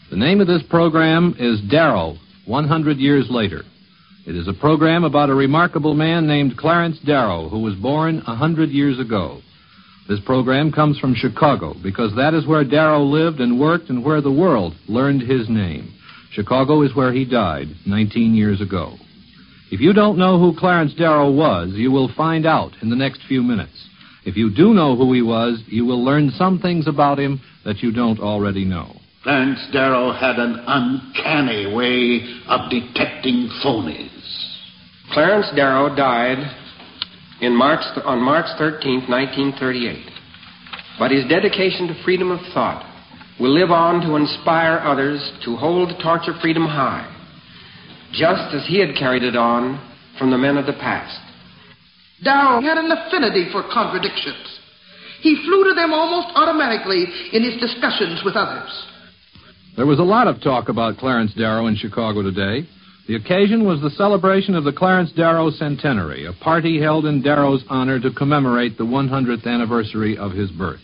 The name of this program is Darrow, 100 Years Later. It is a program about a remarkable man named Clarence Darrow, who was born 100 years ago. This program comes from Chicago because that is where Darrow lived and worked and where the world learned his name. Chicago is where he died 19 years ago. If you don't know who Clarence Darrow was, you will find out in the next few minutes. If you do know who he was, you will learn some things about him that you don't already know. Clarence Darrow had an uncanny way of detecting phonies. Clarence Darrow died on March 13th, 1938. But his dedication to freedom of thought will live on to inspire others to hold the torch of freedom high, just as he had carried it on from the men of the past. Darrow had an affinity for contradictions. He flew to them almost automatically in his discussions with others. There was a lot of talk about Clarence Darrow in Chicago today. The occasion was the celebration of the Clarence Darrow Centenary, a party held in Darrow's honor to commemorate the 100th anniversary of his birth.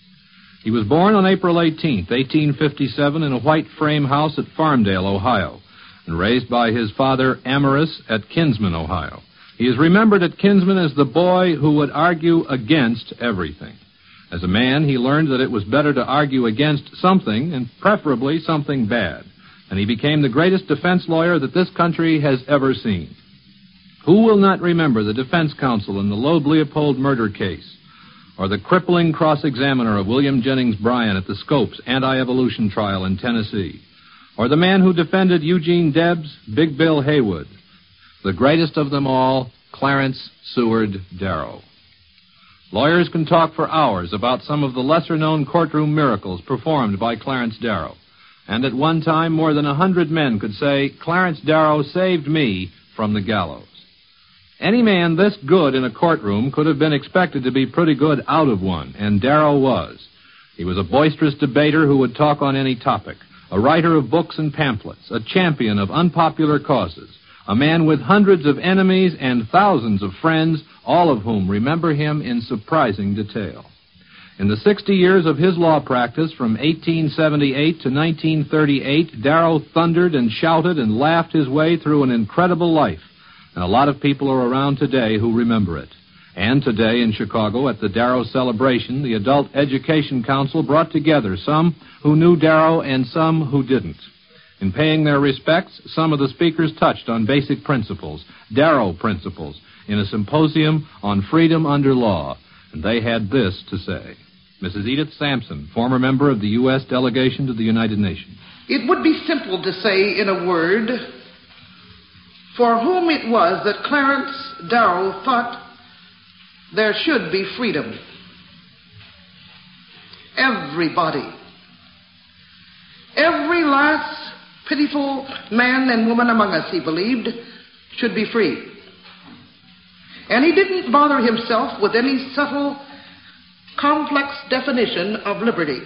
He was born on April 18th, 1857, in a white frame house at Farmdale, Ohio, and raised by his father, Amorous, at Kinsman, Ohio. He is remembered at Kinsman as the boy who would argue against everything. As a man, he learned that it was better to argue against something, and preferably something bad. And he became the greatest defense lawyer that this country has ever seen. Who will not remember the defense counsel in the Loeb Leopold murder case, or the crippling cross-examiner of William Jennings Bryan at the Scopes anti-evolution trial in Tennessee, or the man who defended Eugene Debs, Big Bill Haywood, the greatest of them all, Clarence Seward Darrow. Lawyers can talk for hours about some of the lesser-known courtroom miracles performed by Clarence Darrow. And at one time, more than 100 men could say, Clarence Darrow saved me from the gallows. Any man this good in a courtroom could have been expected to be pretty good out of one, and Darrow was. He was a boisterous debater who would talk on any topic, a writer of books and pamphlets, a champion of unpopular causes, a man with hundreds of enemies and thousands of friends, all of whom remember him in surprising detail. In the 60 years of his law practice, from 1878 to 1938, Darrow thundered and shouted and laughed his way through an incredible life, and a lot of people are around today who remember it. And today in Chicago, at the Darrow celebration, the Adult Education Council brought together some who knew Darrow and some who didn't. In paying their respects, some of the speakers touched on basic principles, Darrow principles, in a symposium on freedom under law, and they had this to say. Mrs. Edith Sampson, former member of the U.S. delegation to the United Nations. It would be simple to say in a word for whom it was that Clarence Darrow thought there should be freedom. Everybody. Every last pitiful man and woman among us, he believed, should be free. And he didn't bother himself with any subtle, complex definition of liberty.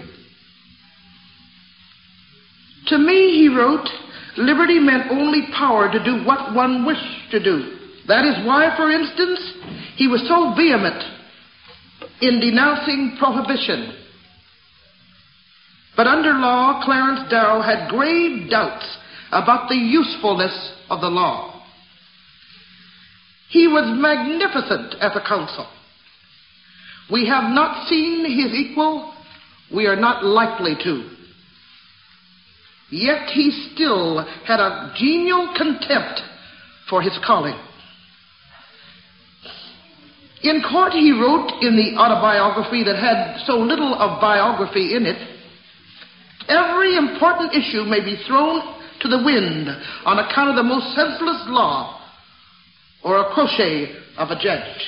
To me, he wrote, liberty meant only power to do what one wished to do. That is why, for instance, he was so vehement in denouncing prohibition. But under law, Clarence Darrow had grave doubts about the usefulness of the law. He was magnificent as a counsel. We have not seen his equal. We are not likely to. Yet he still had a genial contempt for his calling. In court, he wrote in the autobiography that had so little of biography in it, every important issue may be thrown to the wind on account of the most senseless law or a crochet of a judge.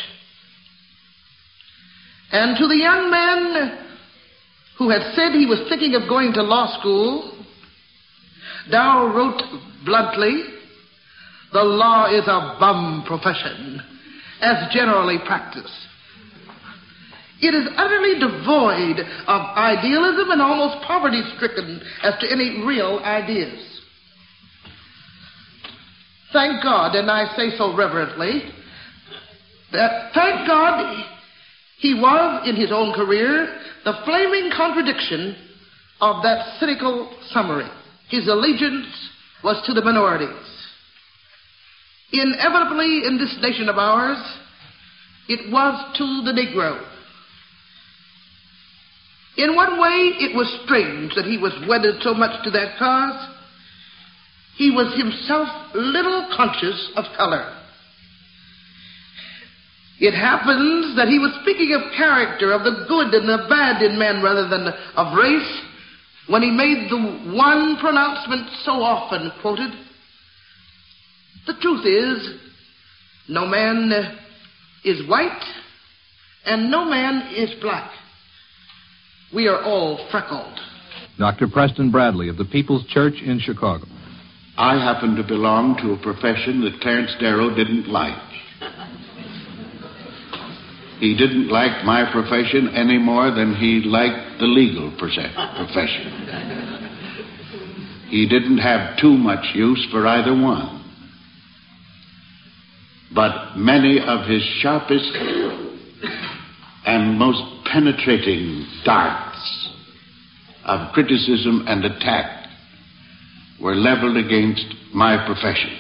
And to the young man who had said he was thinking of going to law school, Darrow wrote bluntly, the law is a bum profession, as generally practiced. It is utterly devoid of idealism and almost poverty-stricken as to any real ideas. Thank God, and I say so reverently, that thank God he was, in his own career, the flaming contradiction of that cynical summary. his allegiance was to the minorities. Inevitably, in this nation of ours, it was to the Negro. In one way, it was strange that he was wedded so much to that cause. He was himself little conscious of color. It happens that he was speaking of character, of the good and the bad in men rather than of race, when he made the one pronouncement so often quoted. The truth is, no man is white and no man is black. We are all freckled. Dr. Preston Bradley of the People's Church in Chicago. I happen to belong to a profession that Clarence Darrow didn't like. He didn't like my profession any more than he liked the legal profession. He didn't have too much use for either one. But many of his sharpest and most penetrating darts of criticism and attack were leveled against my profession.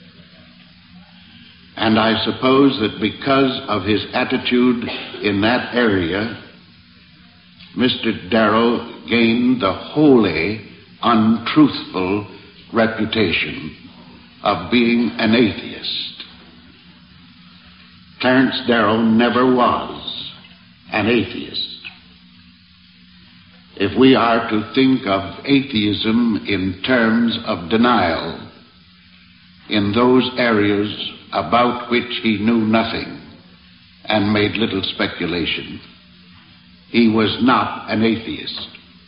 And I suppose that because of his attitude in that area, Mr. Darrow gained the wholly untruthful reputation of being an atheist. Clarence Darrow never was an atheist. If we are to think of atheism in terms of denial in those areas about which he knew nothing and made little speculation, he was not an atheist.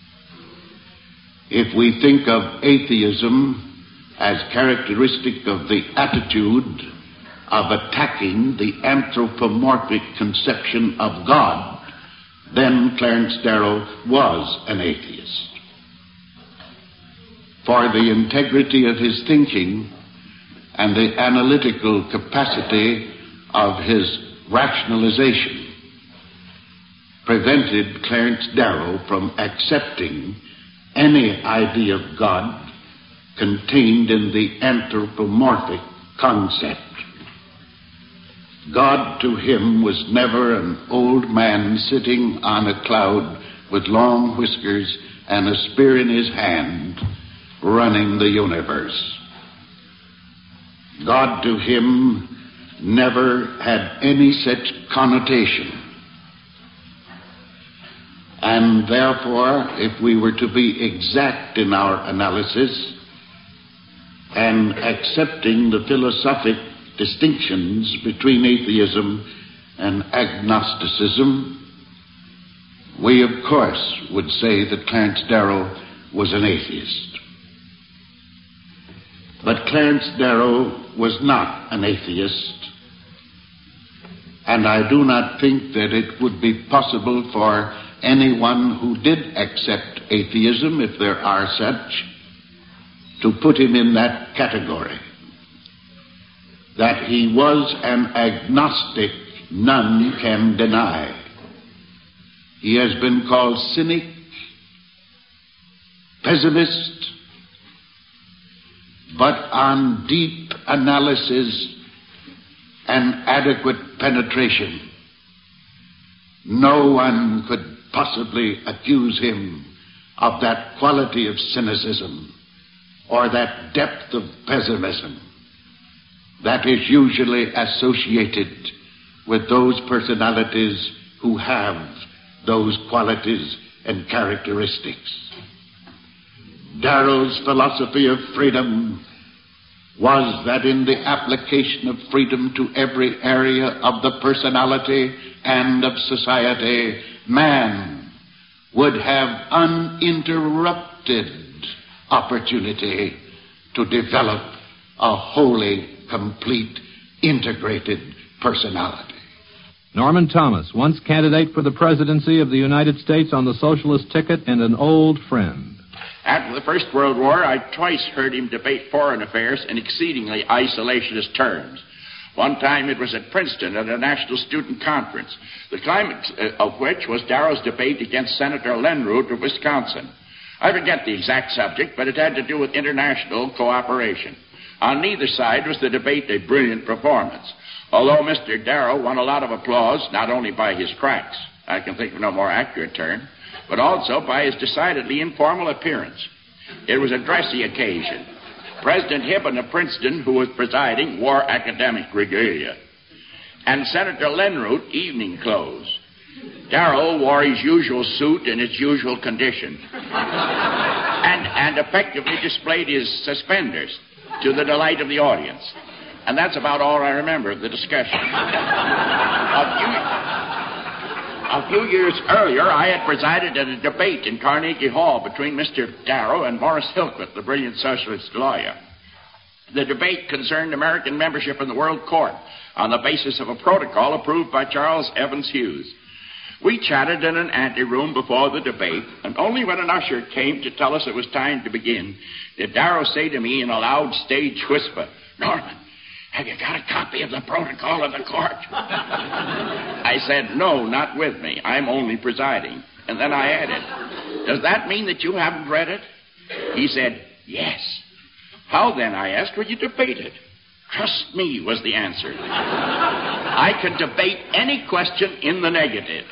If we think of atheism as characteristic of the attitude of attacking the anthropomorphic conception of God, then Clarence Darrow was an atheist. For the integrity of his thinking and the analytical capacity of his rationalization prevented Clarence Darrow from accepting any idea of God contained in the anthropomorphic concept. God to him was never an old man sitting on a cloud with long whiskers and a spear in his hand running the universe. God to him never had any such connotation. And therefore, if we were to be exact in our analysis and accepting the philosophic distinctions between atheism and agnosticism, we of course would say that Clarence Darrow was an atheist. But Clarence Darrow was not an atheist, and I do not think that it would be possible for anyone who did accept atheism, if there are such, to put him in that category. That he was an agnostic, none can deny. He has been called cynic, pessimist, but on deep analysis and adequate penetration, no one could possibly accuse him of that quality of cynicism or that depth of pessimism that is usually associated with those personalities who have those qualities and characteristics. Darrow's philosophy of freedom was that in the application of freedom to every area of the personality and of society, man would have uninterrupted opportunity to develop a wholly complete, integrated personality. Norman Thomas, once candidate for the presidency of the United States on the socialist ticket and an old friend. After the First World War, I twice heard him debate foreign affairs in exceedingly isolationist terms. One time it was at Princeton at a National Student Conference, the climax of which was Darrow's debate against Senator Lenroot of Wisconsin. I forget the exact subject, but it had to do with international cooperation. On neither side was the debate a brilliant performance, although Mr. Darrow won a lot of applause not only by his cracks, I can think of no more accurate term, but also by his decidedly informal appearance. It was a dressy occasion. President Hibben of Princeton, who was presiding, wore academic regalia, and Senator Lenroot evening clothes. Darrow wore his usual suit in its usual condition and effectively displayed his suspenders to the delight of the audience. And that's about all I remember of the discussion. A few years earlier, I had presided at a debate in Carnegie Hall between Mr. Darrow and Morris Hillquit, the brilliant socialist lawyer. The debate concerned American membership in the World Court on the basis of a protocol approved by Charles Evans Hughes. We chatted in an anteroom before the debate, and only when an usher came to tell us it was time to begin did Darrow say to me in a loud stage whisper, "Norman, have you got a copy of the protocol of the court?" I said, "No, not with me. I'm only presiding." And then I added, "Does that mean that you haven't read it?" He said, "Yes." "How then," I asked, "will you debate it?" "Trust me," was the answer. "I can debate any question in the negative."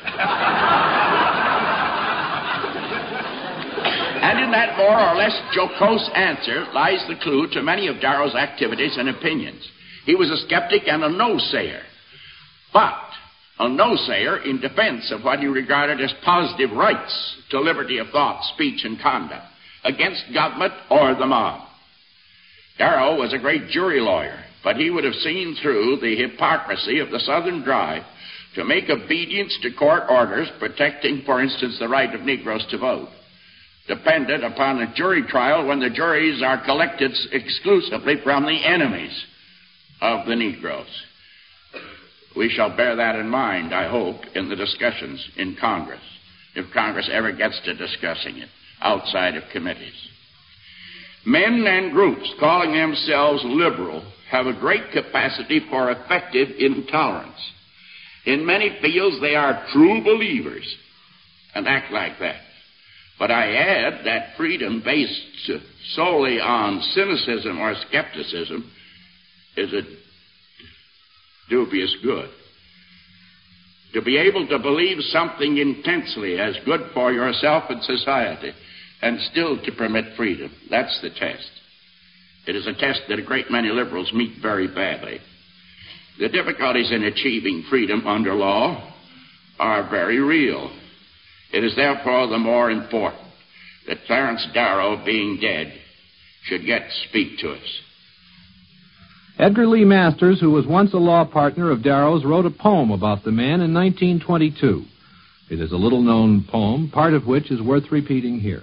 And in that more or less jocose answer lies the clue to many of Darrow's activities and opinions. He was a skeptic and a no-sayer, but a no-sayer in defense of what he regarded as positive rights to liberty of thought, speech, and conduct, against government or the mob. Darrow was a great jury lawyer, but he would have seen through the hypocrisy of the Southern drive to make obedience to court orders protecting, for instance, the right of Negroes to vote, dependent upon a jury trial when the juries are collected exclusively from the enemies of the Negroes. We shall bear that in mind, I hope, in the discussions in Congress, if Congress ever gets to discussing it outside of committees. Men and groups calling themselves liberal have a great capacity for effective intolerance. In many fields, they are true believers and act like that. But I add that freedom based solely on cynicism or skepticism is a dubious good. To be able to believe something intensely as good for yourself and society and still to permit freedom, that's the test. It is a test that a great many liberals meet very badly. The difficulties in achieving freedom under law are very real. It is therefore the more important that Clarence Darrow, being dead, should get to speak to us. Edgar Lee Masters, who was once a law partner of Darrow's, wrote a poem about the man in 1922. It is a little-known poem, part of which is worth repeating here.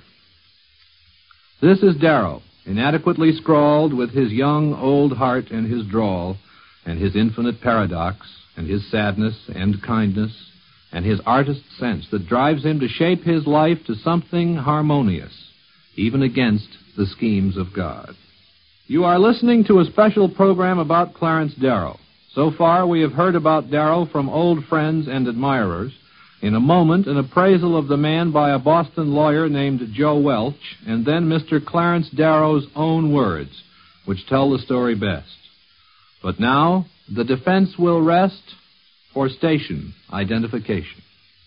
This is Darrow, inadequately scrawled, with his young, old heart and his drawl, and his infinite paradox, and his sadness and kindness, and his artist sense that drives him to shape his life to something harmonious, even against the schemes of God. You are listening to a special program about Clarence Darrow. So far, we have heard about Darrow from old friends and admirers. In a moment, an appraisal of the man by a Boston lawyer named Joe Welch, and then Mr. Clarence Darrow's own words, which tell the story best. But now, the defense will rest for station identification.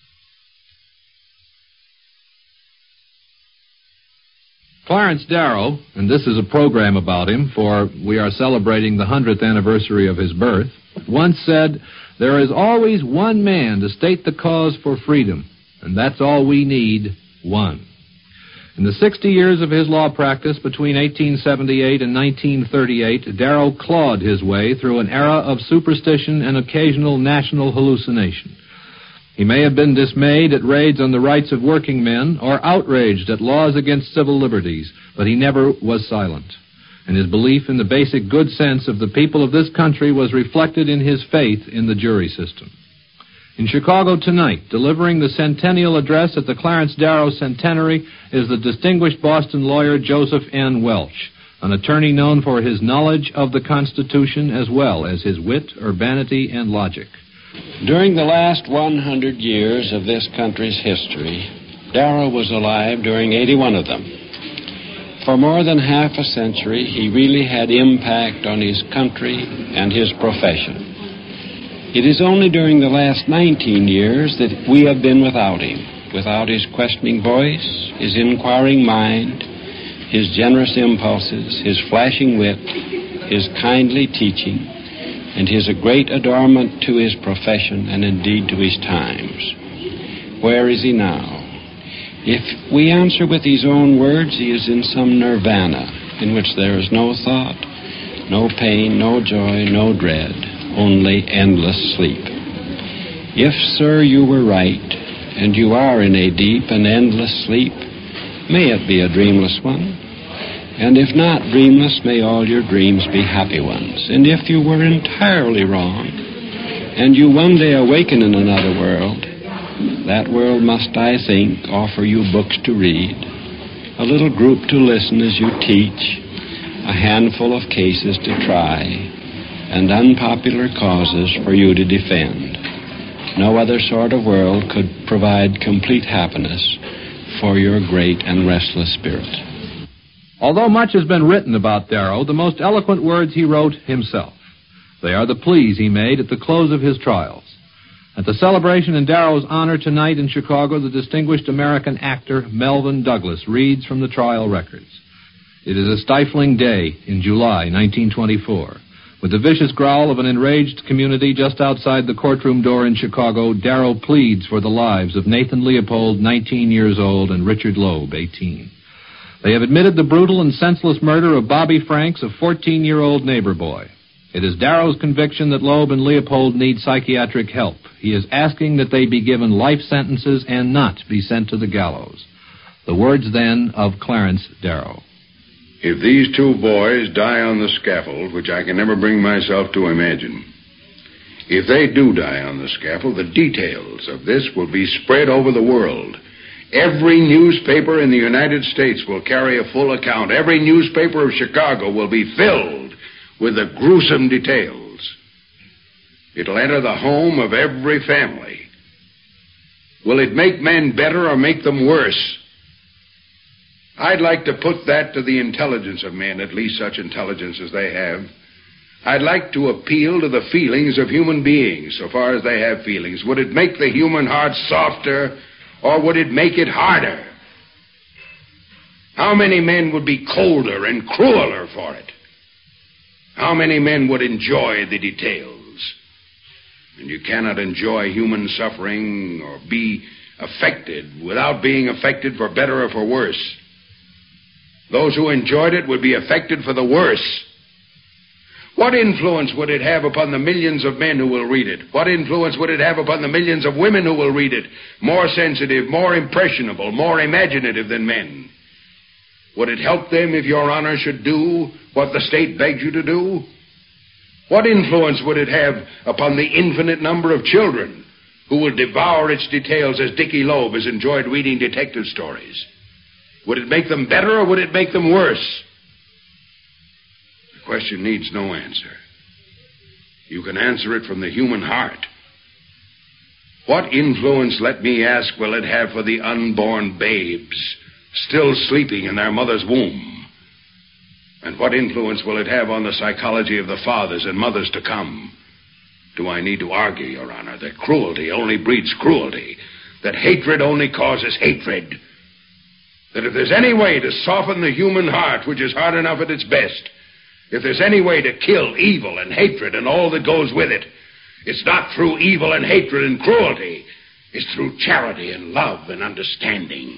Clarence Darrow, and this is a program about him, for we are celebrating the 100th anniversary of his birth, once said, "There is always one man to state the cause for freedom, and that's all we need, one." In the 60 years of his law practice between 1878 and 1938, Darrow clawed his way through an era of superstition and occasional national hallucination. He may have been dismayed at raids on the rights of working men or outraged at laws against civil liberties, but he never was silent. And his belief in the basic good sense of the people of this country was reflected in his faith in the jury system. In Chicago tonight, delivering the centennial address at the Clarence Darrow Centenary, is the distinguished Boston lawyer Joseph N. Welch, an attorney known for his knowledge of the Constitution as well as his wit, urbanity, and logic. During the last 100 years of this country's history, Darrow was alive during 81 of them. For more than half a century, he really had impact on his country and his profession. It is only during the last 19 years that we have been without him, without his questioning voice, his inquiring mind, his generous impulses, his flashing wit, his kindly teaching, and his great adornment to his profession and indeed to his times. Where is he now? If we answer with his own words, he is in some nirvana in which there is no thought, no pain, no joy, no dread, only endless sleep. If, sir, you were right, and you are in a deep and endless sleep, may it be a dreamless one. And if not dreamless, may all your dreams be happy ones. And if you were entirely wrong, and you one day awaken in another world, that world must, I think, offer you books to read, a little group to listen as you teach, a handful of cases to try, and unpopular causes for you to defend. No other sort of world could provide complete happiness for your great and restless spirit. Although much has been written about Darrow, the most eloquent words he wrote himself. They are the pleas he made at the close of his trials. At the celebration in Darrow's honor tonight in Chicago, the distinguished American actor Melvyn Douglas reads from the trial records. It is a stifling day in July 1924. With the vicious growl of an enraged community just outside the courtroom door in Chicago, Darrow pleads for the lives of Nathan Leopold, 19 years old, and Richard Loeb, 18. They have admitted the brutal and senseless murder of Bobby Franks, a 14-year-old neighbor boy. It is Darrow's conviction that Loeb and Leopold need psychiatric help. He is asking that they be given life sentences and not be sent to the gallows. The words, then, of Clarence Darrow. If these two boys die on the scaffold, which I can never bring myself to imagine, if they do die on the scaffold, the details of this will be spread over the world. Every newspaper in the United States will carry a full account. Every newspaper of Chicago will be filled with the gruesome details. It'll enter the home of every family. Will it make men better or make them worse? I'd like to put that to the intelligence of men, at least such intelligence as they have. I'd like to appeal to the feelings of human beings, so far as they have feelings. Would it make the human heart softer, or would it make it harder? How many men would be colder and crueler for it? How many men would enjoy the details? And you cannot enjoy human suffering or be affected without being affected for better or for worse. Those who enjoyed it would be affected for the worse. What influence would it have upon the millions of men who will read it? What influence would it have upon the millions of women who will read it? More sensitive, more impressionable, more imaginative than men. Would it help them if Your Honor should do what the state begs you to do? What influence would it have upon the infinite number of children who will devour its details as Dickie Loeb has enjoyed reading detective stories? Would it make them better or would it make them worse? The question needs no answer. You can answer it from the human heart. What influence, let me ask, will it have for the unborn babes still sleeping in their mother's womb? And what influence will it have on the psychology of the fathers and mothers to come? Do I need to argue, Your Honor, that cruelty only breeds cruelty, that hatred only causes hatred, that if there's any way to soften the human heart, which is hard enough at its best, if there's any way to kill evil and hatred and all that goes with it, it's not through evil and hatred and cruelty, it's through charity and love and understanding.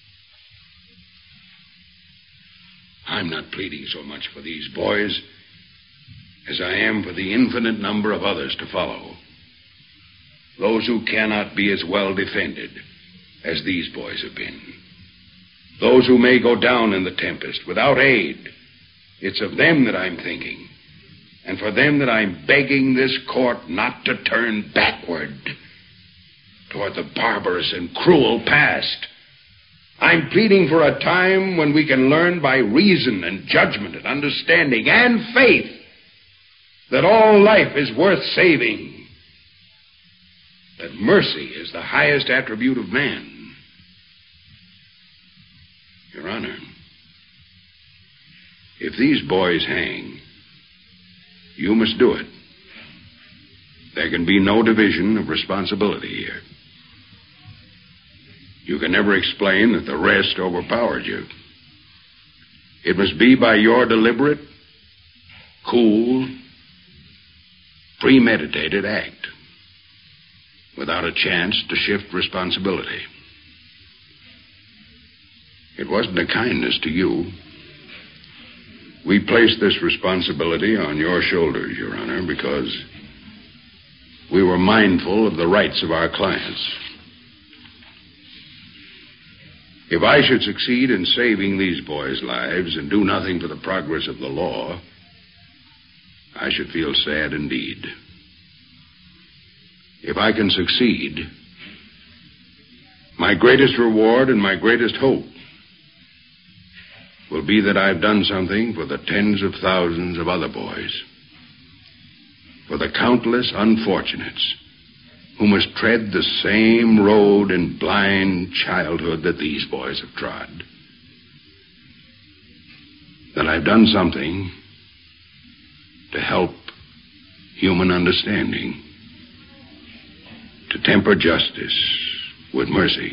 I'm not pleading so much for these boys as I am for the infinite number of others to follow. Those who cannot be as well defended as these boys have been. Those who may go down in the tempest without aid. It's of them that I'm thinking. And for them that I'm begging this court not to turn backward toward the barbarous and cruel past. I'm pleading for a time when we can learn by reason and judgment and understanding and faith that all life is worth saving, that mercy is the highest attribute of man, Your Honor, if these boys hang, you must do it. There can be no division of responsibility here. You can never explain that the rest overpowered you. It must be by your deliberate, cool, premeditated act, without a chance to shift responsibility. It wasn't a kindness to you. We placed this responsibility on your shoulders, Your Honor, because we were mindful of the rights of our clients. If I should succeed in saving these boys' lives and do nothing for the progress of the law, I should feel sad indeed. If I can succeed, my greatest reward and my greatest hope will be that I've done something for the tens of thousands of other boys, for the countless unfortunates who must tread the same road in blind childhood that these boys have trod. That I've done something to help human understanding, to temper justice with mercy,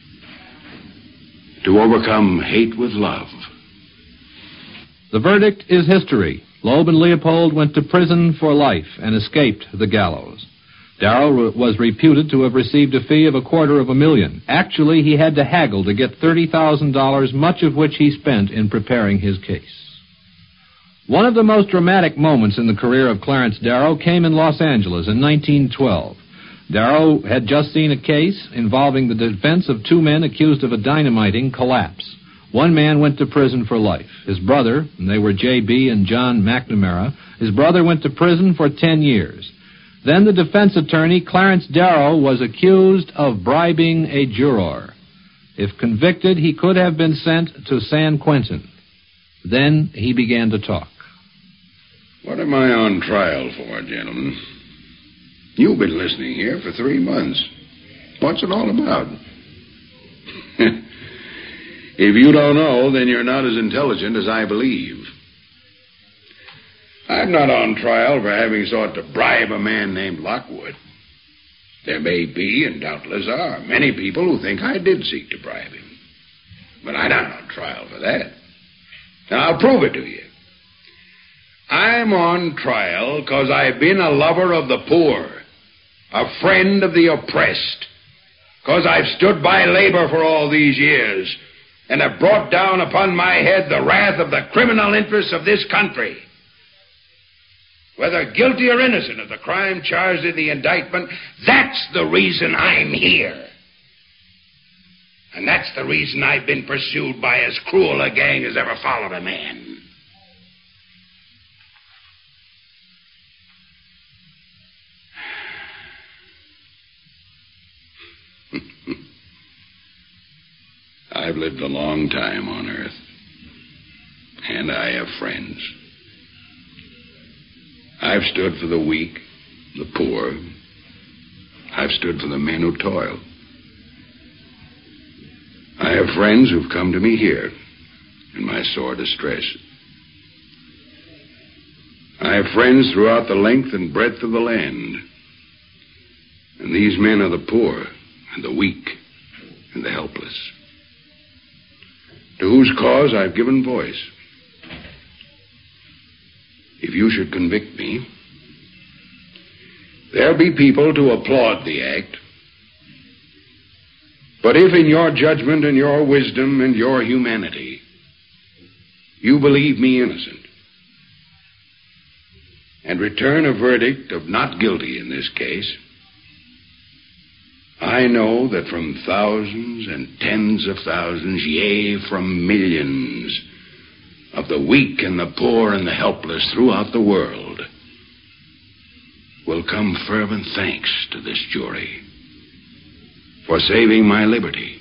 to overcome hate with love. The verdict is history. Loeb and Leopold went to prison for life and escaped the gallows. Darrow was reputed to have received a fee of $250,000. Actually, he had to haggle to get $30,000, much of which he spent in preparing his case. One of the most dramatic moments in the career of Clarence Darrow came in Los Angeles in 1912. Darrow had just seen a case involving the defense of two men accused of a dynamiting collapse. One man went to prison for life. His brother, and they were J.B. and John McNamara, his brother went to prison for 10 years. Then the defense attorney, Clarence Darrow, was accused of bribing a juror. If convicted, he could have been sent to San Quentin. Then he began to talk. What am I on trial for, gentlemen? You've been listening here for 3 months. What's it all about? If you don't know, then you're not as intelligent as I believe. I'm not on trial for having sought to bribe a man named Lockwood. There may be, and doubtless are, many people who think I did seek to bribe him. But I'm not on trial for that. Now, I'll prove it to you. I'm on trial because I've been a lover of the poor, a friend of the oppressed, because I've stood by labor for all these years and have brought down upon my head the wrath of the criminal interests of this country. Whether guilty or innocent of the crime charged in the indictment, that's the reason I'm here. And that's the reason I've been pursued by as cruel a gang as ever followed a man. I've lived a long time on Earth, and I have friends. I've stood for the weak, the poor. I've stood for the men who toil. I have friends who've come to me here in my sore distress. I have friends throughout the length and breadth of the land. And these men are the poor and the weak and the helpless, to whose cause I've given voice. If you should convict me, there'll be people to applaud the act. But if in your judgment and your wisdom and your humanity you believe me innocent and return a verdict of not guilty in this case, I know that from thousands and tens of thousands, yea, from millions of the weak and the poor and the helpless throughout the world will come fervent thanks to this jury for saving my liberty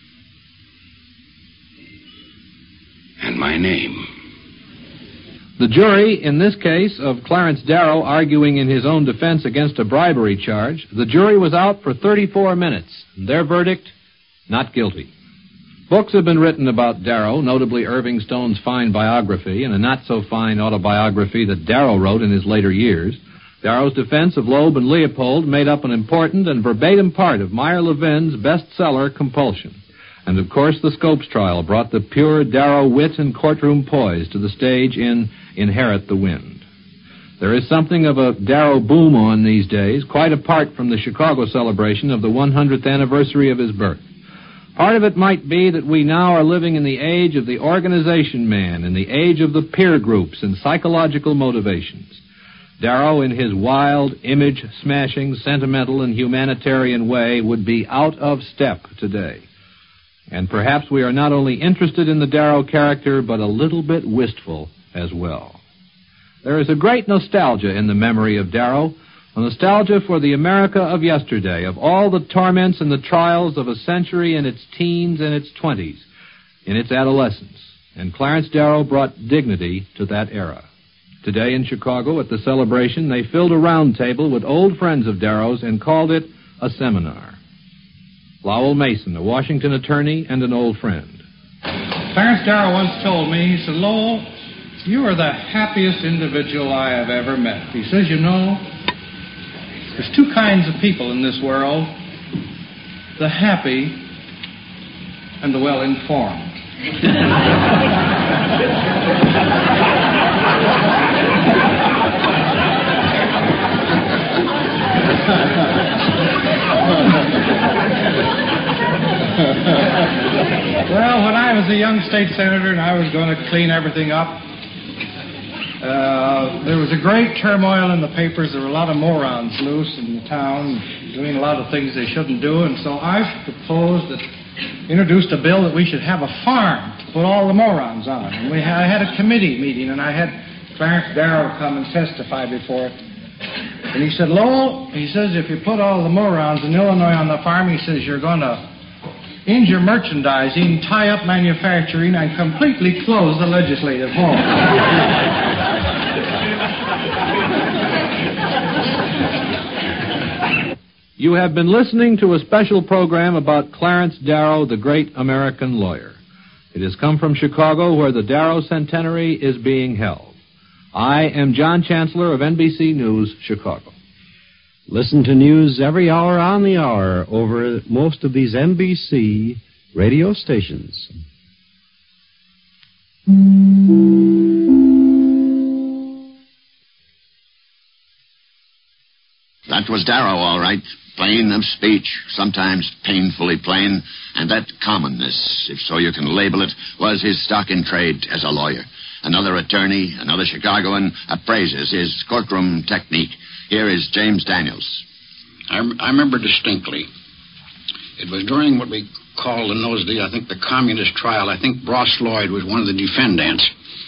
and my name. The jury, in this case of Clarence Darrow arguing in his own defense against a bribery charge, the jury was out for 34 minutes. Their verdict, not guilty. Books have been written about Darrow, notably Irving Stone's fine biography and a not-so-fine autobiography that Darrow wrote in his later years. Darrow's defense of Loeb and Leopold made up an important and verbatim part of Meyer Levin's bestseller, Compulsion. And, of course, the Scopes trial brought the pure Darrow wit and courtroom poise to the stage in Inherit the Wind. There is something of a Darrow boom on these days, quite apart from the Chicago celebration of the 100th anniversary of his birth. Part of it might be that we now are living in the age of the organization man, in the age of the peer groups and psychological motivations. Darrow, in his wild, image-smashing, sentimental, and humanitarian way, would be out of step today. And perhaps we are not only interested in the Darrow character, but a little bit wistful as well. There is a great nostalgia in the memory of Darrow, a nostalgia for the America of yesterday, of all the torments and the trials of a century in its teens and its 20s, in its adolescence. And Clarence Darrow brought dignity to that era. Today in Chicago, at the celebration, they filled a round table with old friends of Darrow's and called it a seminar. Lowell Mason, a Washington attorney and an old friend. Clarence Darrow once told me, he said, "Lowell, you are the happiest individual I have ever met." He says, "You know, there's two kinds of people in this world, the happy and the well-informed." Well, when I was a young state senator and I was going to clean everything up, there was a great turmoil in the papers. There were a lot of morons loose in the town doing a lot of things they shouldn't do, and so I introduced a bill that we should have a farm to put all the morons on. And I had a committee meeting, and I had Clarence Darrow come and testify before it. And he said, "Lowell," he says, "if you put all the morons in Illinois on the farm," he says, "you're going to injure merchandising, tie up manufacturing, and completely close the legislative hall." You have been listening to a special program about Clarence Darrow, the great American lawyer. It has come from Chicago, where the Darrow Centenary is being held. I am John Chancellor of NBC News, Chicago. Listen to news every hour on the hour over most of these NBC radio stations. That was Darrow, all right. Plain of speech, sometimes painfully plain, and that commonness, if so you can label it, was his stock in trade as a lawyer. Another attorney, another Chicagoan, appraises his courtroom technique. Here is James Daniels. I remember distinctly. It was during what we called in those days, I think, the communist trial. I think Ross Lloyd was one of the defendants.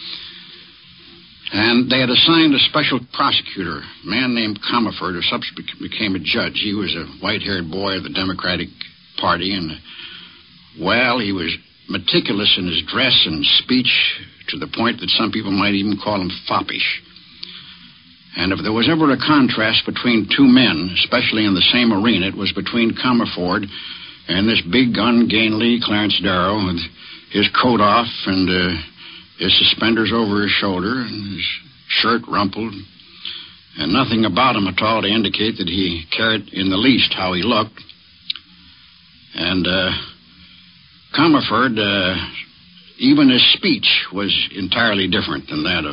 And they had assigned a special prosecutor, a man named Comerford, who subsequently became a judge. He was a white-haired boy of the Democratic Party, and, well, he was meticulous in his dress and speech to the point that some people might even call him foppish. And if there was ever a contrast between two men, especially in the same arena, it was between Comerford and this big, ungainly Clarence Darrow with his coat off and his suspenders over his shoulder and his shirt rumpled, and nothing about him at all to indicate that he cared in the least how he looked. And Comerford, even his speech was entirely different than that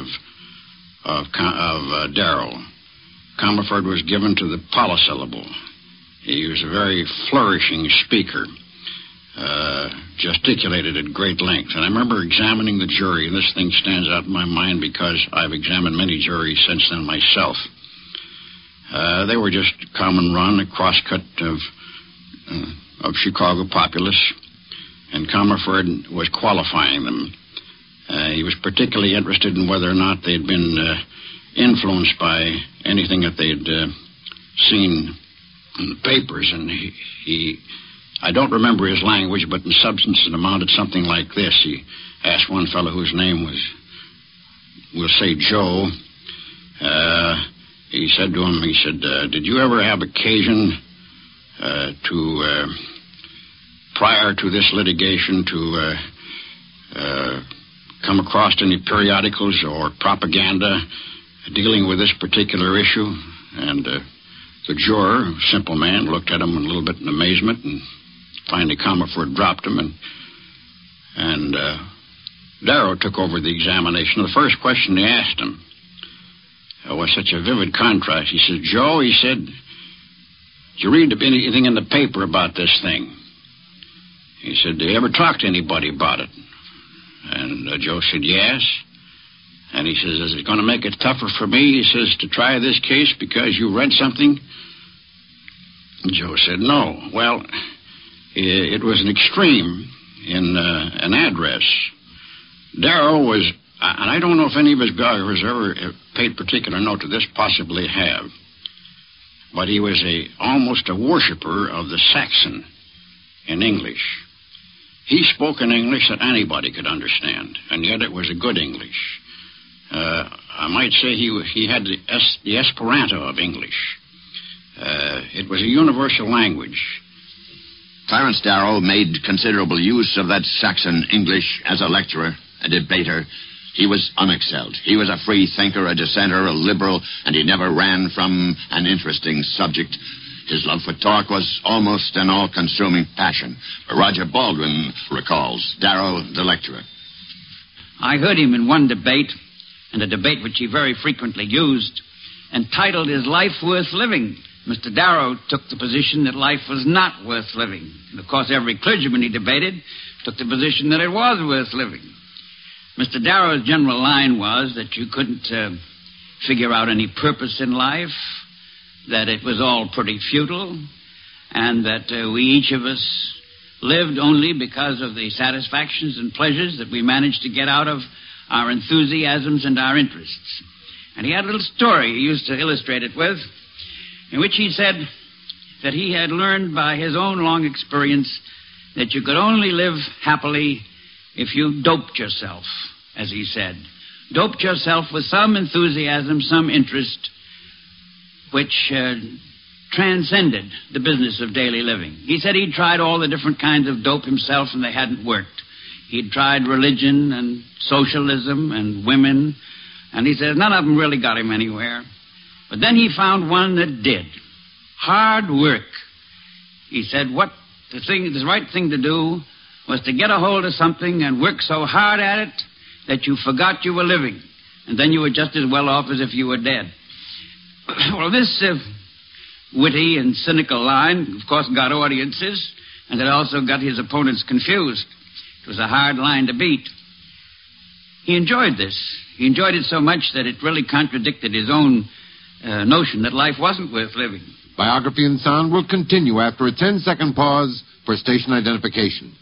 of Darrow. Comerford was given to the polysyllable. He was a very flourishing speaker, gesticulated at great length. And I remember examining the jury, and this thing stands out in my mind because I've examined many juries since then myself. They were just common run, a crosscut of Chicago populace, and Comerford was qualifying them. He was particularly interested in whether or not they'd been influenced by anything that they'd seen in the papers. And I don't remember his language, but in substance it amounted something like this. He asked one fellow whose name was, we'll say, Joe. He said to him, did you ever have occasion to prior to this litigation to come across any periodicals or propaganda dealing with this particular issue? And the juror, simple man, looked at him a little bit in amazement, and finally Comerford dropped him, and Darrow took over the examination. The first question he asked him was such a vivid contrast. He said, Joe, he said, did you read anything in the paper about this thing? He said, did you ever talk to anybody about it? And Joe said, yes. And he says, is it going to make it tougher for me, he says, to try this case because you read something? And Joe said, no. Well, it was an extreme in an address. Darrow was, and I don't know if any of his biographers ever paid particular note to this, possibly have, but he was almost a worshiper of the Saxon in English. He spoke an English that anybody could understand, and yet it was a good English. I might say he had the Esperanto of English. It was a universal language. Clarence Darrow made considerable use of that Saxon English as a lecturer, a debater. He was unexcelled. He was a free thinker, a dissenter, a liberal, and he never ran from an interesting subject. His love for talk was almost an all-consuming passion. Roger Baldwin recalls Darrow, the lecturer. I heard him in one debate, and a debate which he very frequently used, entitled Is Life Worth Living? Mr. Darrow took the position that life was not worth living. And of course, every clergyman he debated took the position that it was worth living. Mr. Darrow's general line was that you couldn't figure out any purpose in life, that it was all pretty futile, and that we each of us lived only because of the satisfactions and pleasures that we managed to get out of our enthusiasms and our interests. And he had a little story he used to illustrate it with, in which he said that he had learned by his own long experience that you could only live happily if you doped yourself, as he said. Doped yourself with some enthusiasm, some interest, which transcended the business of daily living. He said he'd tried all the different kinds of dope himself, and they hadn't worked. He'd tried religion and socialism and women, and he said none of them really got him anywhere. But then he found one that did. Hard work. He said the right thing to do was to get a hold of something and work so hard at it that you forgot you were living, and then you were just as well off as if you were dead. Well, this witty and cynical line, of course, got audiences, and it also got his opponents confused. It was a hard line to beat. He enjoyed this. He enjoyed it so much that it really contradicted his own notion that life wasn't worth living. Biography and Sound will continue after a 10-second pause for station identification.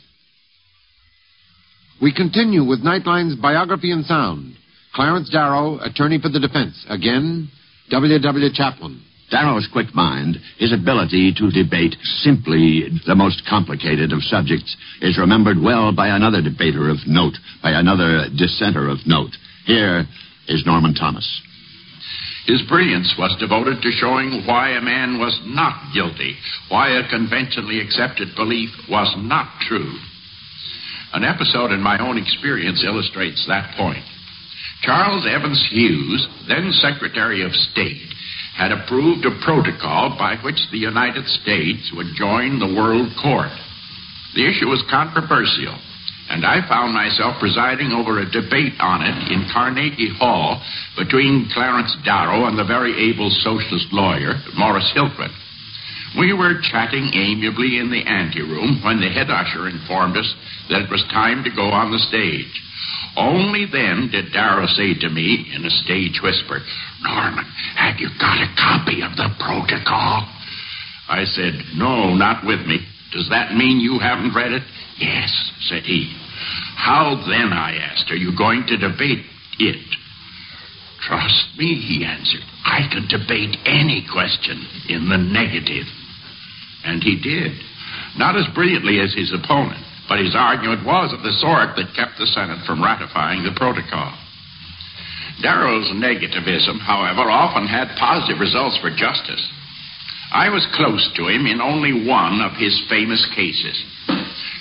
We continue with Nightline's Biography and Sound. Clarence Darrow, attorney for the defense. Again, W.W. Chaplin. Darrow's quick mind, his ability to debate simply the most complicated of subjects, is remembered well by another debater of note, by another dissenter of note. Here is Norman Thomas. His brilliance was devoted to showing why a man was not guilty, why a conventionally accepted belief was not true. An episode in my own experience illustrates that point. Charles Evans Hughes, then Secretary of State, had approved a protocol by which the United States would join the World Court. The issue was controversial, and I found myself presiding over a debate on it in Carnegie Hall between Clarence Darrow and the very able socialist lawyer, Morris Hilton. We were chatting amiably in the anteroom when the head usher informed us that it was time to go on the stage. Only then did Darrow say to me in a stage whisper, "Norman, have you got a copy of the protocol?" I said, "No, not with me. Does that mean you haven't read it?" "Yes," said he. "How then," I asked, "are you going to debate it?" "Trust me," he answered. "I can debate any question in the negative." And he did. Not as brilliantly as his opponent, but his argument was of the sort that kept the Senate from ratifying the protocol. Darrow's negativism, however, often had positive results for justice. I was close to him in only one of his famous cases.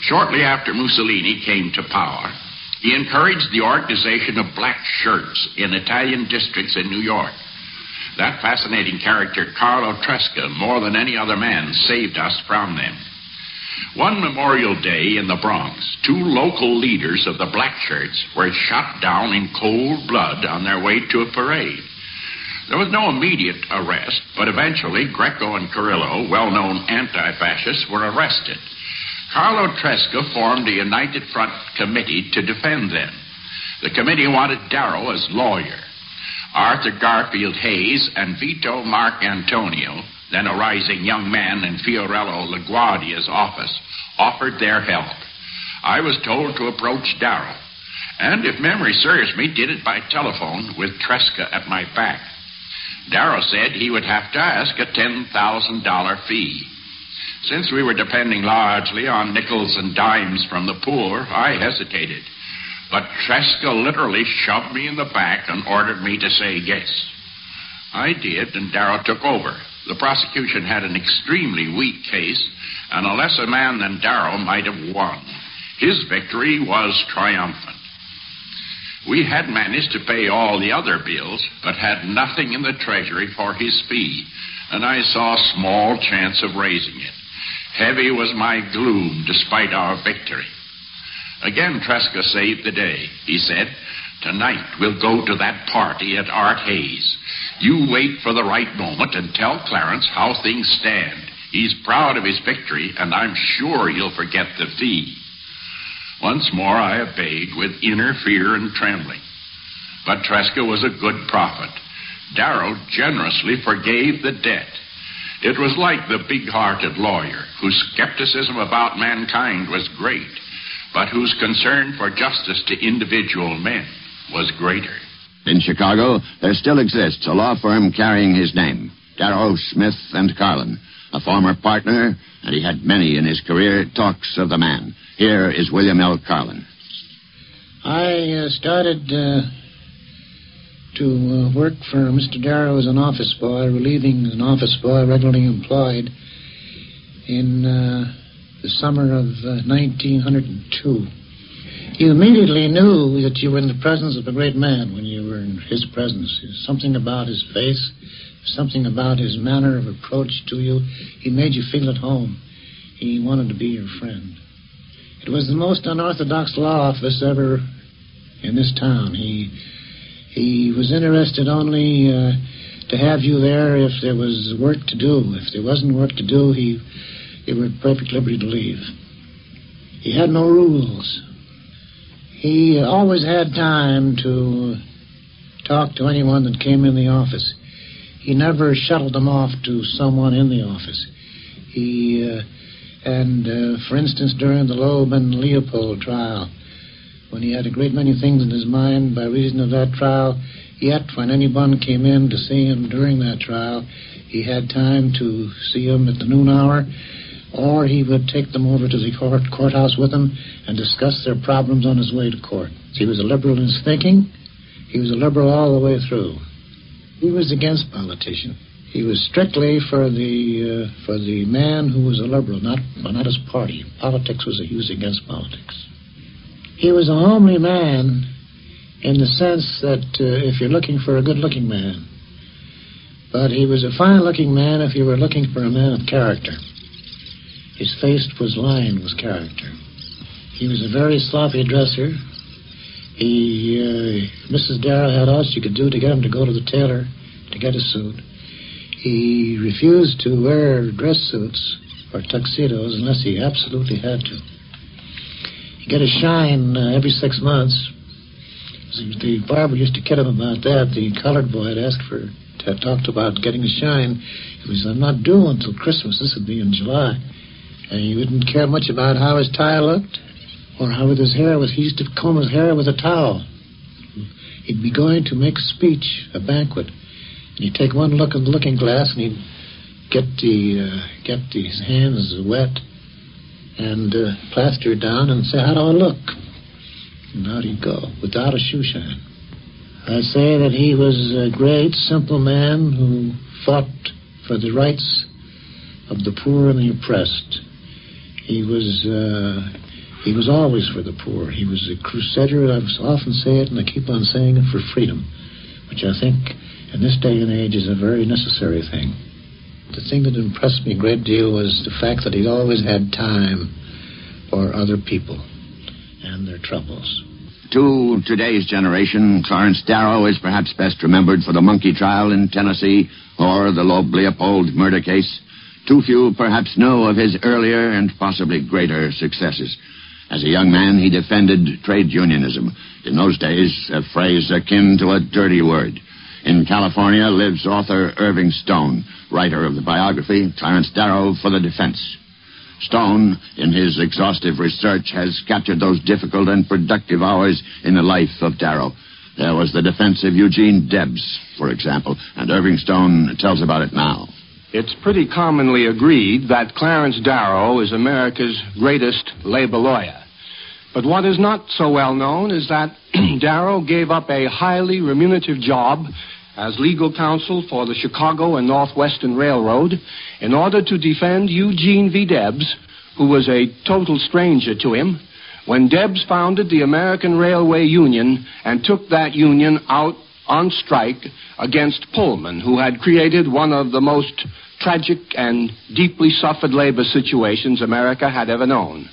Shortly after Mussolini came to power, he encouraged the organization of black shirts in Italian districts in New York. That fascinating character, Carlo Tresca, more than any other man, saved us from them. One Memorial Day in the Bronx, 2 local leaders of the black shirts were shot down in cold blood on their way to a parade. There was no immediate arrest, but eventually Greco and Carrillo, well-known anti-fascists, were arrested. Carlo Tresca formed a United Front committee to defend them. The committee wanted Darrow as lawyer. Arthur Garfield Hayes and Vito Marcantonio, then a rising young man in Fiorello LaGuardia's office, offered their help. I was told to approach Darrow, and if memory serves me, did it by telephone with Tresca at my back. Darrow said he would have to ask a $10,000 fee. Since we were depending largely on nickels and dimes from the poor, I hesitated. But Tresca literally shoved me in the back and ordered me to say yes. I did, and Darrow took over. The prosecution had an extremely weak case, and a lesser man than Darrow might have won. His victory was triumphant. We had managed to pay all the other bills, but had nothing in the treasury for his fee, and I saw small chance of raising it. Heavy was my gloom despite our victory. Again, Tresca saved the day. He said, "Tonight we'll go to that party at Art Hayes. You wait for the right moment and tell Clarence how things stand. He's proud of his victory, and I'm sure he'll forget the fee." Once more I obeyed with inner fear and trembling. But Tresca was a good prophet. Darrow generously forgave the debt. It was like the big-hearted lawyer, whose skepticism about mankind was great, but whose concern for justice to individual men was greater. In Chicago, there still exists a law firm carrying his name, Darrow, Smith, and Carlin. A former partner, and he had many in his career, talks of the man. Here is William L. Carlin. I started to work for Mr. Darrow as an office boy, relieving an office boy regularly employed in the summer of 1902. You immediately knew that you were in the presence of a great man when you were in his presence. Something about his face, something about his manner of approach to you. He made you feel at home. He wanted to be your friend. It was the most unorthodox law office ever in this town. He was interested only to have you there if there was work to do. If there wasn't work to do, he were at perfect liberty to leave. He had no rules. He always had time to talk to anyone that came in the office. He never shuttled them off to someone in the office. For instance, during the Loeb and Leopold trial, when he had a great many things in his mind by reason of that trial, yet when anyone came in to see him during that trial, he had time to see him at the noon hour, or he would take them over to the courthouse with him and discuss their problems on his way to court. He was a liberal in his thinking. He was a liberal all the way through. He was against politicians. He was strictly for the man who was a liberal, not his party. Politics he was against politics. He was a homely man in the sense that if you're looking for a good-looking man, but he was a fine-looking man if you were looking for a man of character. His face was lined with character. He was a very sloppy dresser. Mrs. Darrow had all she could do to get him to go to the tailor to get a suit. He refused to wear dress suits or tuxedos unless he absolutely had to. He'd get a shine every 6 months. The barber used to kid him about that. The colored boy had talked about getting a shine. He was, "I'm not due until Christmas. This would be in July." And he wouldn't care much about how his tie looked or how his hair was. He used to comb his hair with a towel. He'd be going to make a speech, a banquet. And he'd take one look in the looking glass and he'd get his hands wet and plaster it down and say, "How do I look?" And out he'd go, without a shoe shine. I say that he was a great, simple man who fought for the rights of the poor and the oppressed. He was He was always for the poor. He was a crusader. I often say it, and I keep on saying it, for freedom, which I think in this day and age is a very necessary thing. The thing that impressed me a great deal was the fact that he always had time for other people and their troubles. To today's generation, Clarence Darrow is perhaps best remembered for the monkey trial in Tennessee or the Loeb Leopold murder case. Too few perhaps know of his earlier and possibly greater successes. As a young man, he defended trade unionism. In those days, a phrase akin to a dirty word. In California lives author Irving Stone, writer of the biography Clarence Darrow for the Defense. Stone, in his exhaustive research, has captured those difficult and productive hours in the life of Darrow. There was the defense of Eugene Debs, for example, and Irving Stone tells about it now. It's pretty commonly agreed that Clarence Darrow is America's greatest labor lawyer. But what is not so well known is that Darrow gave up a highly remunerative job as legal counsel for the Chicago and Northwestern Railroad in order to defend Eugene V. Debs, who was a total stranger to him, when Debs founded the American Railway Union and took that union out on strike against Pullman, who had created one of the most tragic and deeply suffered labor situations America had ever known.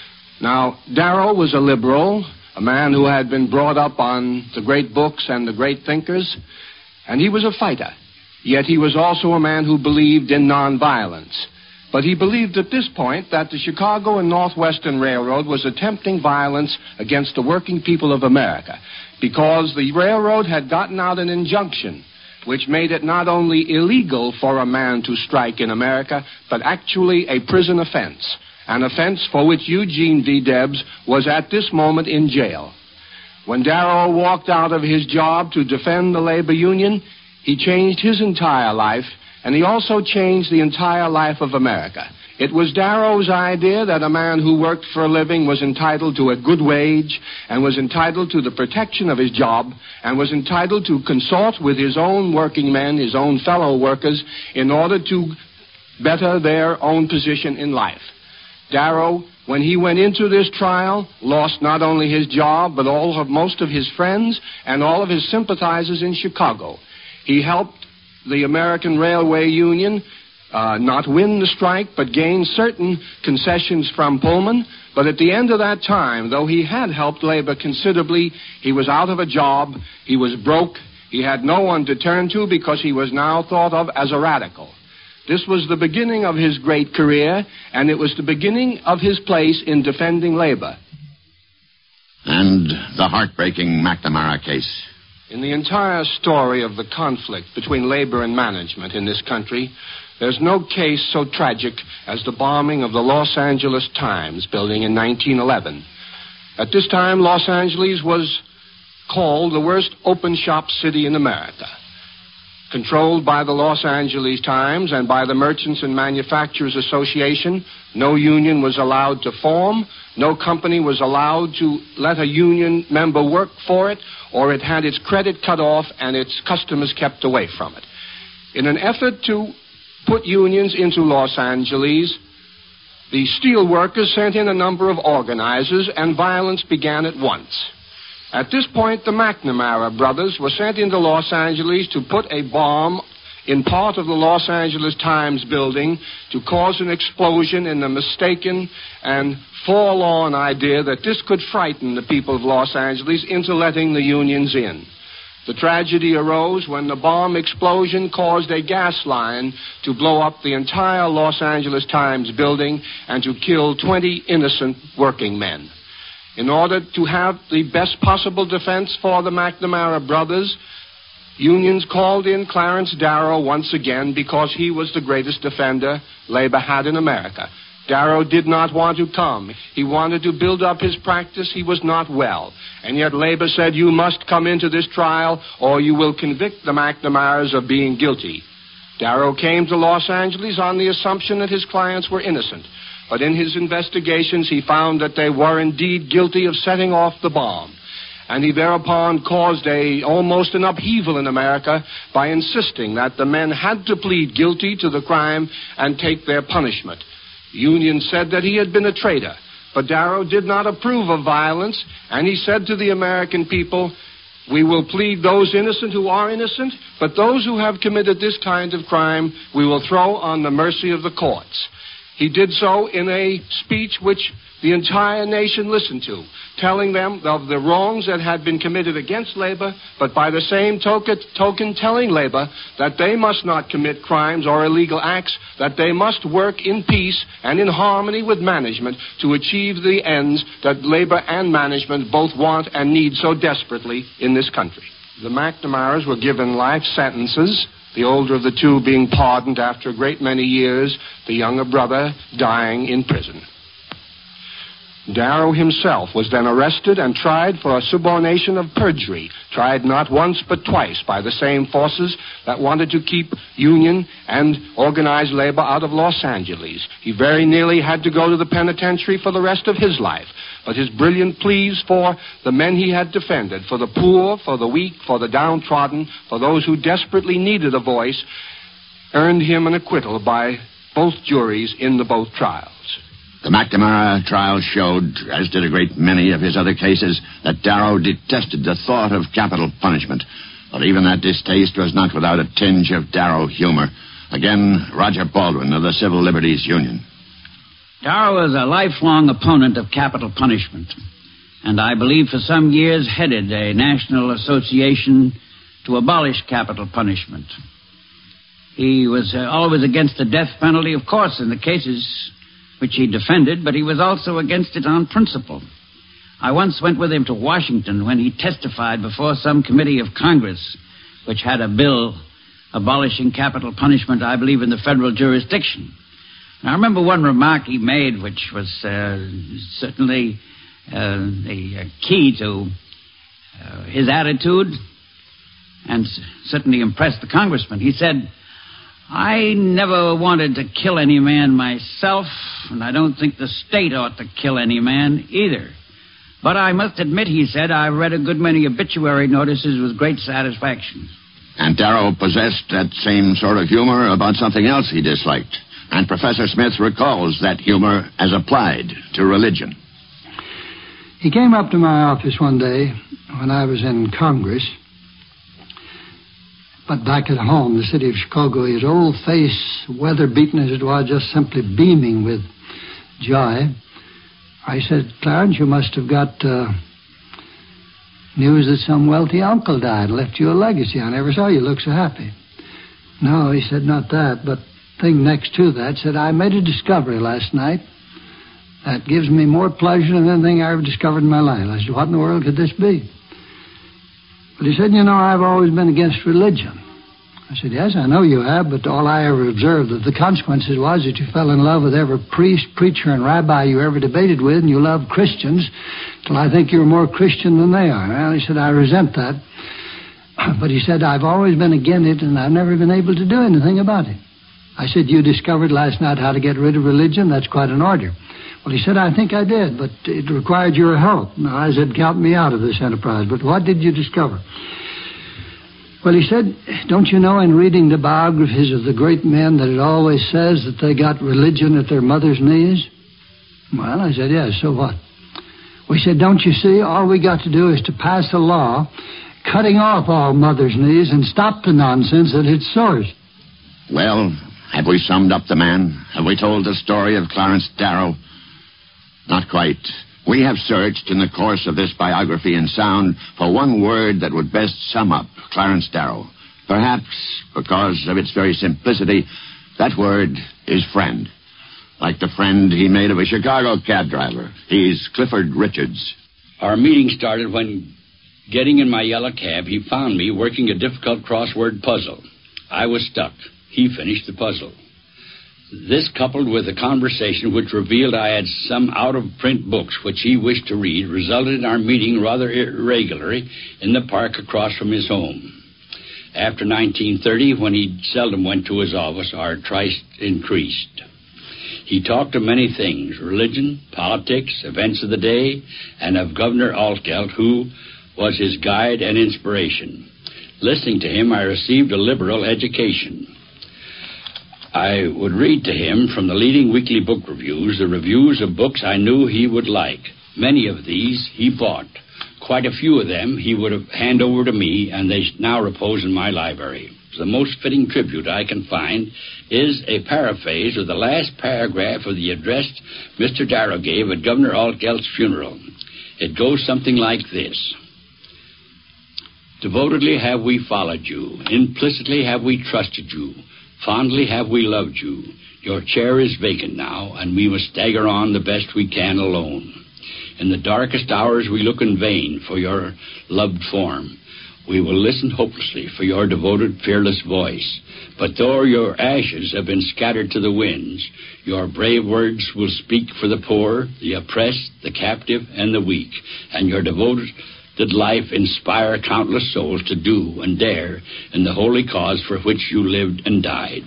Now, Darrow was a liberal, a man who had been brought up on the great books and the great thinkers, and he was a fighter. Yet he was also a man who believed in nonviolence. But he believed at this point that the Chicago and Northwestern Railroad was attempting violence against the working people of America because the railroad had gotten out an injunction which made it not only illegal for a man to strike in America, but actually a prison offense, an offense for which Eugene V. Debs was at this moment in jail. When Darrow walked out of his job to defend the labor union, he changed his entire life, and he also changed the entire life of America. It was Darrow's idea that a man who worked for a living was entitled to a good wage and was entitled to the protection of his job and was entitled to consort with his own working men, his own fellow workers, in order to better their own position in life. Darrow, when he went into this trial, lost not only his job, but most of his friends and all of his sympathizers in Chicago. He helped the American Railway Union not win the strike, but gain certain concessions from Pullman. But at the end of that time, though he had helped labor considerably, he was out of a job, he was broke, he had no one to turn to because he was now thought of as a radical. This was the beginning of his great career, and it was the beginning of his place in defending labor. And the heartbreaking McNamara case. In the entire story of the conflict between labor and management in this country, there's no case so tragic as the bombing of the Los Angeles Times building in 1911. At this time, Los Angeles was called the worst open-shop city in America. Controlled by the Los Angeles Times and by the Merchants and Manufacturers Association, no union was allowed to form, no company was allowed to let a union member work for it, or it had its credit cut off and its customers kept away from it. In an effort to put unions into Los Angeles, the steel workers sent in a number of organizers, and violence began at once. At this point, the McNamara brothers were sent into Los Angeles to put a bomb in part of the Los Angeles Times building to cause an explosion in the mistaken and forlorn idea that this could frighten the people of Los Angeles into letting the unions in. The tragedy arose when the bomb explosion caused a gas line to blow up the entire Los Angeles Times building and to kill 20 innocent working men. In order to have the best possible defense for the McNamara brothers, unions called in Clarence Darrow once again because he was the greatest defender labor had in America. Darrow did not want to come. He wanted to build up his practice. He was not well. And yet labor said, you must come into this trial or you will convict the McNamaras of being guilty. Darrow came to Los Angeles on the assumption that his clients were innocent. But in his investigations, he found that they were indeed guilty of setting off the bomb. And he thereupon caused almost an upheaval in America by insisting that the men had to plead guilty to the crime and take their punishment. Union said that he had been a traitor, but Darrow did not approve of violence, and he said to the American people, "We will plead those innocent who are innocent, but those who have committed this kind of crime, we will throw on the mercy of the courts." He did so in a speech which the entire nation listened to, telling them of the wrongs that had been committed against labor, but by the same token telling labor that they must not commit crimes or illegal acts, that they must work in peace and in harmony with management to achieve the ends that labor and management both want and need so desperately in this country. The McNamaras were given life sentences, the older of the two being pardoned after a great many years, the younger brother dying in prison. Darrow himself was then arrested and tried for a subornation of perjury, tried not once but twice by the same forces that wanted to keep union and organized labor out of Los Angeles. He very nearly had to go to the penitentiary for the rest of his life, but his brilliant pleas for the men he had defended, for the poor, for the weak, for the downtrodden, for those who desperately needed a voice, earned him an acquittal by both juries in the both trials. The McNamara trial showed, as did a great many of his other cases, that Darrow detested the thought of capital punishment. But even that distaste was not without a tinge of Darrow humor. Again, Roger Baldwin of the Civil Liberties Union. Darrow was a lifelong opponent of capital punishment, and I believe for some years headed a national association to abolish capital punishment. He was always against the death penalty, of course, in the cases which he defended, but he was also against it on principle. I once went with him to Washington when he testified before some committee of Congress which had a bill abolishing capital punishment, I believe, in the federal jurisdiction. And I remember one remark he made which was certainly the key to his attitude and certainly impressed the congressman. He said, "I never wanted to kill any man myself, and I don't think the state ought to kill any man either. But I must admit," he said, "I've read a good many obituary notices with great satisfaction." And Darrow possessed that same sort of humor about something else he disliked. And Professor Smith recalls that humor as applied to religion. He came up to my office one day when I was in Congress. But back at home, the city of Chicago, his old face, weather-beaten as it was, just simply beaming with joy. I said, "Clarence, you must have got news that some wealthy uncle died and left you a legacy. I never saw you look so happy." "No," he said, "not that, but thing next to that," said, "I made a discovery last night that gives me more pleasure than anything I ever discovered in my life." I said, "What in the world could this be?" But he said, "You know, I've always been against religion." I said, "Yes, I know you have, but all I ever observed that the consequences was that you fell in love with every priest, preacher, and rabbi you ever debated with, and you loved Christians till I think you're more Christian than they are." Well, he said, "I resent that." But he said, "I've always been against it, and I've never been able to do anything about it." I said, "You discovered last night how to get rid of religion? That's quite an order." Well, he said, "I think I did, but it required your help." Now, I said, "Count me out of this enterprise, but what did you discover?" Well, he said, "Don't you know in reading the biographies of the great men that it always says that they got religion at their mother's knees?" Well, I said, "Yes, so what?" We said, "Don't you see, all we got to do is to pass a law cutting off all mother's knees and stop the nonsense at its source." Well, have we summed up the man? Have we told the story of Clarence Darrow? Not quite. We have searched in the course of this biography in sound for one word that would best sum up Clarence Darrow. Perhaps because of its very simplicity, that word is friend. Like the friend he made of a Chicago cab driver. He's Clifford Richards. Our meeting started when, getting in my yellow cab, he found me working a difficult crossword puzzle. I was stuck. He finished the puzzle. This, coupled with a conversation which revealed I had some out-of-print books which he wished to read, resulted in our meeting rather irregularly in the park across from his home. After 1930, when he seldom went to his office, our tryst increased. He talked of many things: religion, politics, events of the day, and of Governor Altgeld, who was his guide and inspiration. Listening to him, I received a liberal education. I would read to him from the leading weekly book reviews the reviews of books I knew he would like. Many of these he bought. Quite a few of them he would hand over to me, and they now repose in my library. The most fitting tribute I can find is a paraphrase of the last paragraph of the address Mr. Darrow gave at Governor Altgelt's funeral. It goes something like this. Devotedly have we followed you. Implicitly have we trusted you. Fondly have we loved you. Your chair is vacant now, and we must stagger on the best we can alone. In the darkest hours we look in vain for your loved form. We will listen hopelessly for your devoted, fearless voice. But though your ashes have been scattered to the winds, your brave words will speak for the poor, the oppressed, the captive, and the weak. And your devoted life inspire countless souls to do and dare in the holy cause for which you lived and died.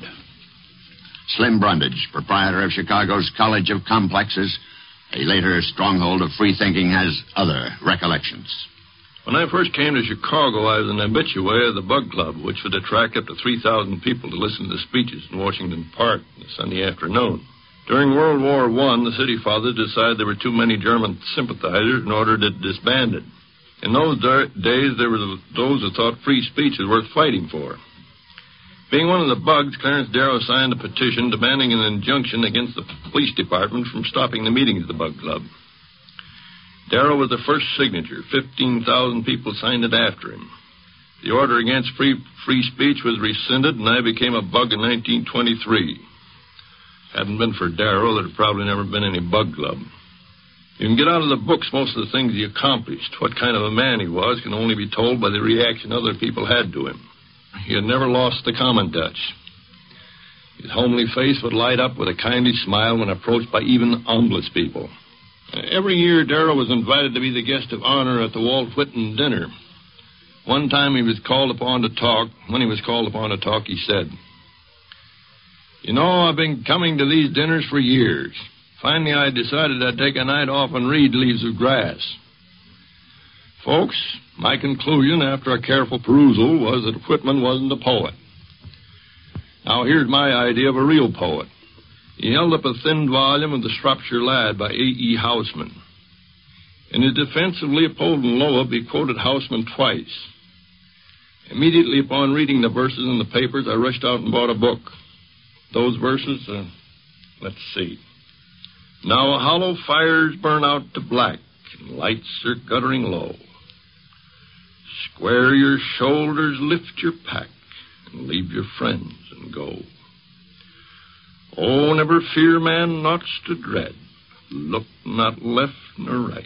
Slim Brundage, proprietor of Chicago's College of Complexes, a later stronghold of free thinking, has other recollections. When I first came to Chicago, I was an habitué of the Bug Club, which would attract up to 3,000 people to listen to the speeches in Washington Park on a Sunday afternoon. During World War I, the city fathers decided there were too many German sympathizers and ordered it disbanded. In those days, there were those who thought free speech was worth fighting for. Being one of the Bugs, Clarence Darrow signed a petition demanding an injunction against the police department from stopping the meetings of the Bug Club. Darrow was the first signature. 15,000 people signed it after him. The order against free speech was rescinded, and I became a Bug in 1923. Hadn't been for Darrow, there'd probably never been any Bug Club. You can get out of the books most of the things he accomplished. What kind of a man he was can only be told by the reaction other people had to him. He had never lost the common touch. His homely face would light up with a kindly smile when approached by even humblest people. Every year, Darrow was invited to be the guest of honor at the Walt Whitman dinner. One time when he was called upon to talk, he said, "You know, I've been coming to these dinners for years. Finally, I decided I'd take a night off and read Leaves of Grass. Folks, my conclusion after a careful perusal was that Whitman wasn't a poet. Now, here's my idea of a real poet." He held up a thin volume of The Shropshire Lad by A.E. Housman. In his defense of Leopold and Loeb, he quoted Housman twice. Immediately upon reading the verses in the papers, I rushed out and bought a book. Those verses, let's see. Now hollow fires burn out to black, and lights are guttering low. Square your shoulders, lift your pack, and leave your friends and go. Oh, never fear man nought's to dread. Look not left nor right.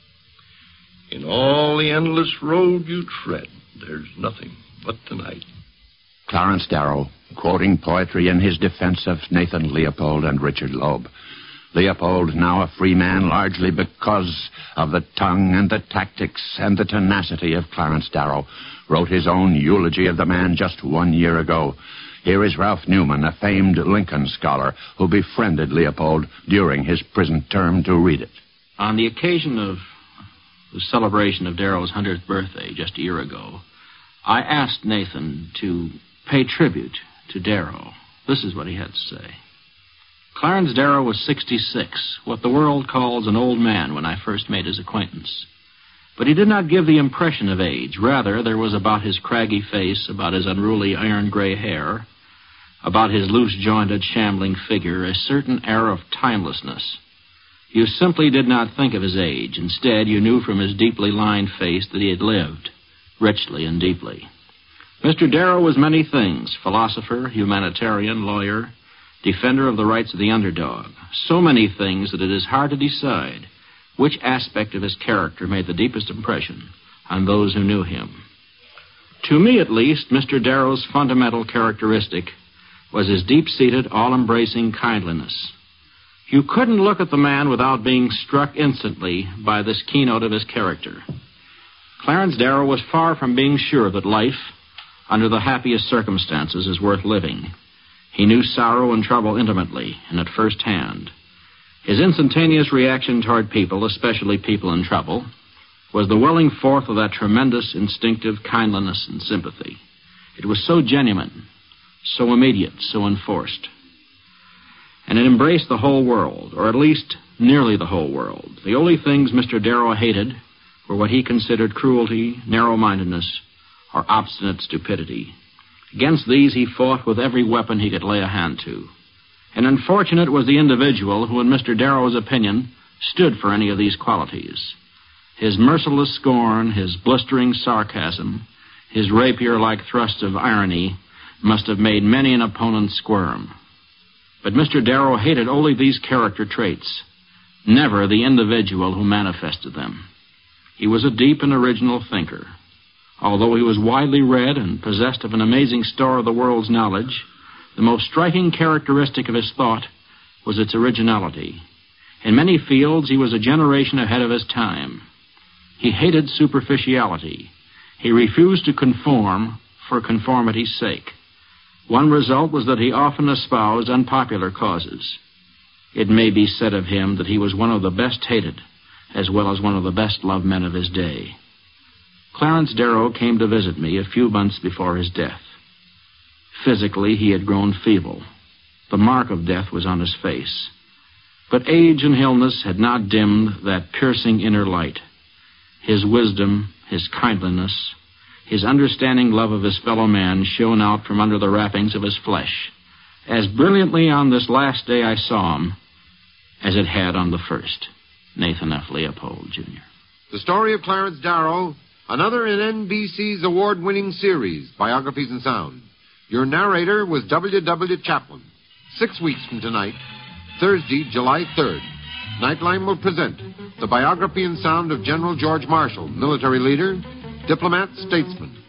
In all the endless road you tread, there's nothing but tonight. Clarence Darrow, quoting poetry in his defense of Nathan Leopold and Richard Loeb. Leopold, now a free man largely because of the tongue and the tactics and the tenacity of Clarence Darrow, wrote his own eulogy of the man just 1 year ago. Here is Ralph Newman, a famed Lincoln scholar who befriended Leopold during his prison term, to read it. On the occasion of the celebration of Darrow's 100th birthday just a year ago, I asked Nathan to pay tribute to Darrow. This is what he had to say. Clarence Darrow was 66, what the world calls an old man, when I first made his acquaintance. But he did not give the impression of age. Rather, there was about his craggy face, about his unruly iron-gray hair, about his loose-jointed, shambling figure, a certain air of timelessness. You simply did not think of his age. Instead, you knew from his deeply lined face that he had lived, richly and deeply. Mr. Darrow was many things: philosopher, humanitarian, lawyer, defender of the rights of the underdog. So many things that it is hard to decide which aspect of his character made the deepest impression on those who knew him. To me, at least, Mr. Darrow's fundamental characteristic was his deep-seated, all-embracing kindliness. You couldn't look at the man without being struck instantly by this keynote of his character. Clarence Darrow was far from being sure that life, under the happiest circumstances, is worth living. He knew sorrow and trouble intimately and at first hand. His instantaneous reaction toward people, especially people in trouble, was the welling forth of that tremendous instinctive kindliness and sympathy. It was so genuine, so immediate, so enforced. and it embraced the whole world, or at least nearly the whole world. The only things Mr. Darrow hated were what he considered cruelty, narrow-mindedness, or obstinate stupidity. Against these he fought with every weapon he could lay a hand to. And unfortunate was the individual who, in Mr. Darrow's opinion, stood for any of these qualities. His merciless scorn, his blistering sarcasm, his rapier-like thrust of irony must have made many an opponent squirm. But Mr. Darrow hated only these character traits, never the individual who manifested them. He was a deep and original thinker. Although he was widely read and possessed of an amazing store of the world's knowledge, the most striking characteristic of his thought was its originality. In many fields, he was a generation ahead of his time. He hated superficiality. He refused to conform for conformity's sake. One result was that he often espoused unpopular causes. It may be said of him that he was one of the best hated, as well as one of the best loved men of his day. Clarence Darrow came to visit me a few months before his death. Physically, he had grown feeble. The mark of death was on his face. But age and illness had not dimmed that piercing inner light. His wisdom, his kindliness, his understanding love of his fellow man shone out from under the wrappings of his flesh, as brilliantly on this last day I saw him as it had on the first. Nathan F. Leopold, Jr. The story of Clarence Darrow, another in NBC's award-winning series, Biographies in Sound. Your narrator was W.W. Chaplin. 6 weeks from tonight, Thursday, July 3rd, Nightline will present the biography and sound of General George Marshall, military leader, diplomat, statesman.